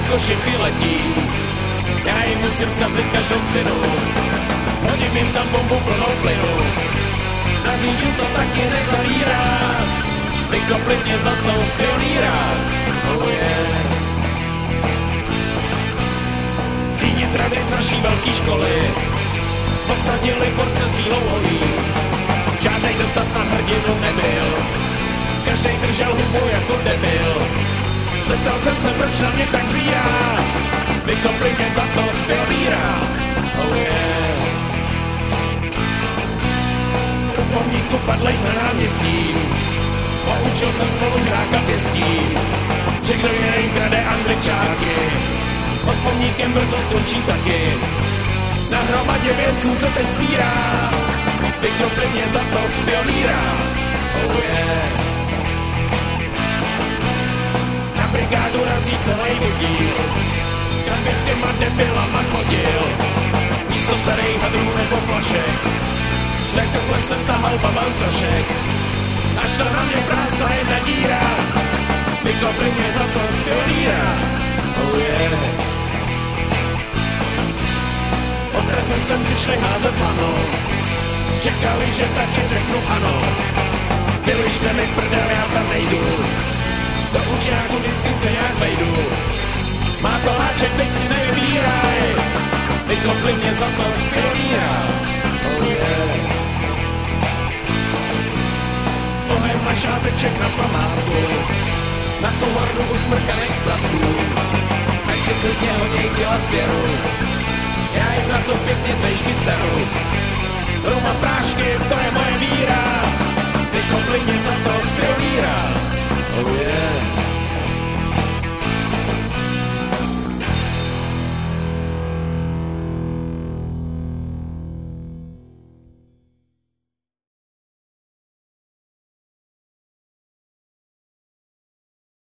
koši vyletí. Já jim musím zkazit každou cenu, hodím jim tam bombu plnou plynu. Nařídím to taky nezavírá, vykopli mě za to z pionýra. Oh yeah. Síni trady z naší velký školy posadili borce s bílou holí. Žádnej dotaz na hrdinu nebyl, každej držel hubu jako debil. Zeptal jsem se, proč na mě tak zírá, vykopli mě za to z pionýra. Oh yeah. Do pomníku padlejch na náměstí poučil jsem spolužáka pěstí, že kdo jiný krade angličáky, pod pomníkem brzo skončí taky. Na hromadě věců se teď sbírá, vykopli mě za to z pionýra. Oh yeah. Na brigádu razí celý oddíl, kam by s těma debilama chodil. Místo starých hadrů nebo flašek, šlechtovle jsem tahal babal strašek. Až to na mě práskla jedna díra, vykopli mě za to z pionýra. Oh yeah. Otrese sem přišli házet lano, čekali, že taky řeknu ano. Vylište mi prdel, já tam nejdu, do učňáku vždycky se nějak vejdu. Má to háček, teď si nevybíraj, vykopli mě za to z pionýra. Oh yeah. S bohem na šáteček na památku, na tu hordu usmrkaných spratků, ať si klidně hodněj dělat sběru. Já jim na to pěkně z vejšky seru. Ruma prášky, to je moje víra.